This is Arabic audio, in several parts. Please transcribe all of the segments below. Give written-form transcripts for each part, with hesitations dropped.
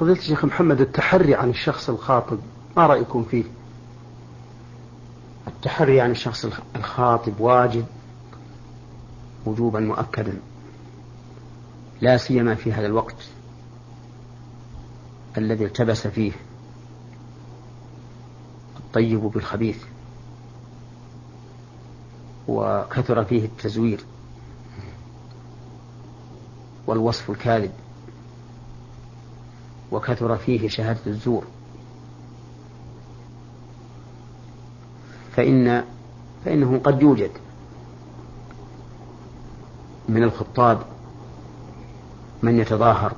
فضيلة الشيخ محمد، التحري عن الشخص الخاطب ما رأيكم فيه؟ التحري عن الشخص الخاطب واجب وجوبا مؤكدا، لا سيما في هذا الوقت الذي التبس فيه الطيب بالخبيث وكثر فيه التزوير والوصف الكاذب وكثر فيه شهادة الزور، فإنه قد يوجد من الخطاب من يتظاهر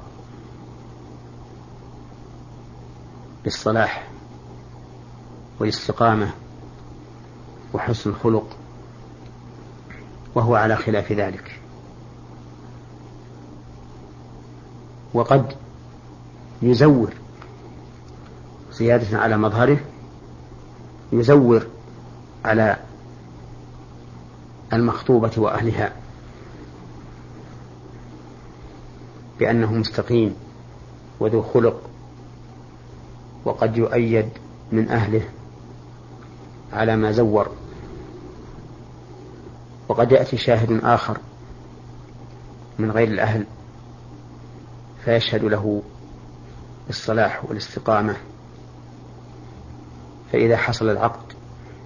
بالصلاح والاستقامة وحسن الخلق وهو على خلاف ذلك، وقد يزور زيادة على مظهره، يزور على المخطوبة وأهلها بأنه مستقيم وذو خلق، وقد يؤيد من أهله على ما زور، وقد يأتي شاهد آخر من غير الأهل فيشهد له بالصلاح والاستقامة، فإذا حصل العقد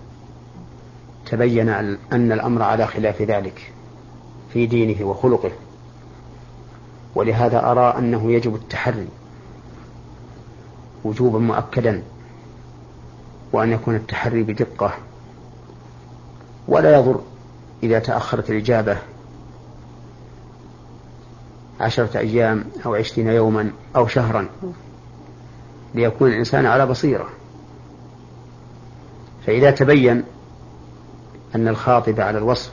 تبين أن الأمر على خلاف ذلك في دينه وخلقه. ولهذا أرى أنه يجب التحري وجوبا مؤكدا، وأن يكون التحري بدقة، ولا يضر إذا تأخرت الإجابة 10 أيام أو 20 يوما أو شهرا، ليكون الإنسان على بصيرة. فإذا تبين أن الخاطب على الوصف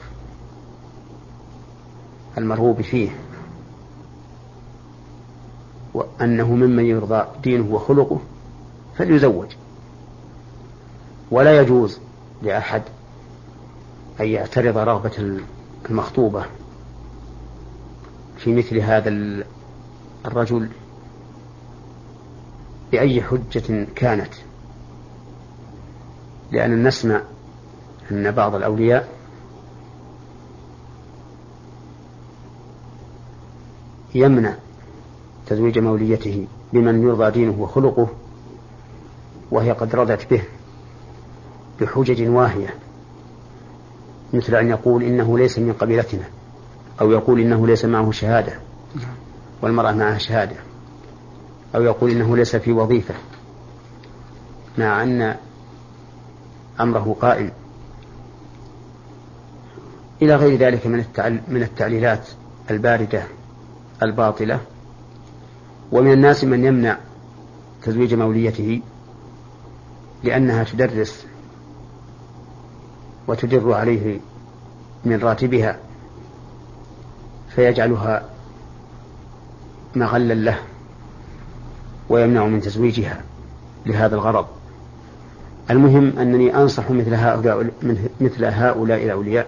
المرغوب فيه وأنه ممن يرضى دينه وخلقه فليزوج، ولا يجوز لأحد أن يعترض رغبة المخطوبة في مثل هذا الرجل بأي حجة كانت، لأن نسمع أن بعض الأولياء يمنع تزويج موليته بمن يرضى دينه وخلقه وهي قد رضت به بحجج واهية، مثل أن يقول إنه ليس من قبيلتنا، أو يقول إنه ليس معه شهادة والمرأة معها شهادة، أو يقول إنه ليس في وظيفة مع أن أمره قائم، إلى غير ذلك من التعليلات الباردة الباطلة. ومن الناس من يمنع تزويج موليته لأنها تدرس وتدر عليه من راتبها فيجعلها مغلا له ويمنع من تزويجها لهذا الغرض. المهم أنني أنصح مثل هؤلاء الأولياء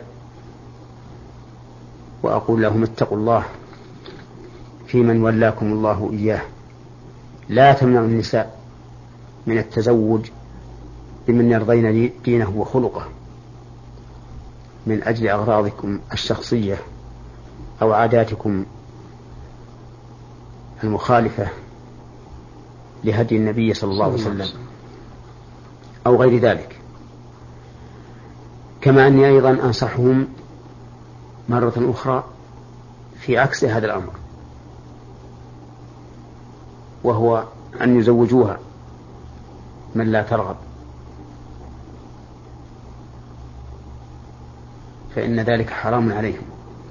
وأقول لهم اتقوا الله في من ولاكم الله إياه، لا تمنعوا النساء من التزوج بمن يرضين دينه وخلقه من أجل أغراضكم الشخصية أو عاداتكم المخالفة لهدي النبي صلى الله عليه وسلم أو غير ذلك. كما أني أيضا أنصحهم مرة أخرى في عكس هذا الأمر، وهو أن يزوجوها من لا ترغب، فإن ذلك حرام عليهم،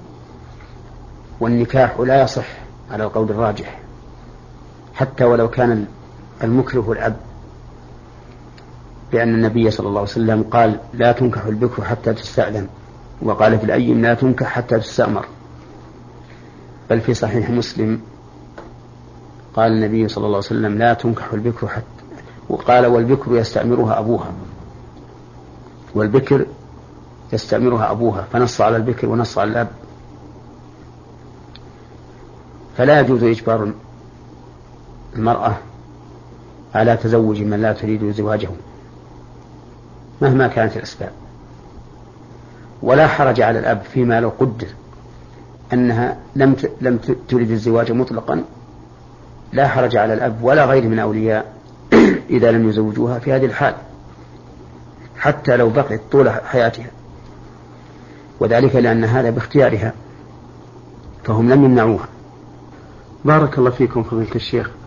والنكاح لا يصح على القول الراجح حتى ولو كان المكره الأب، لأن النبي صلى الله عليه وسلم قال لا تنكح البكر حتى تستأذن، وقال في الأيم لا تنكح حتى تستأمر. بل في صحيح مسلم قال النبي صلى الله عليه وسلم لا تنكح البكر حتى، وقال والبكر يستأمرها أبوها، والبكر يستأمرها أبوها، فنص على البكر ونص على الأب. فلا يجوز إجبار المرأة على تزوج من لا تريد زواجه مهما كانت الأسباب. ولا حرج على الأب فيما لو قدر أنها لم تريد الزواج مطلقا، لا حرج على الأب ولا غيره من أولياء إذا لم يزوجوها في هذه الحال حتى لو بقيت طول حياتها، وذلك لأن هذا باختيارها فهم لم يمنعوها. بارك الله فيكم فضيلة الشيخ.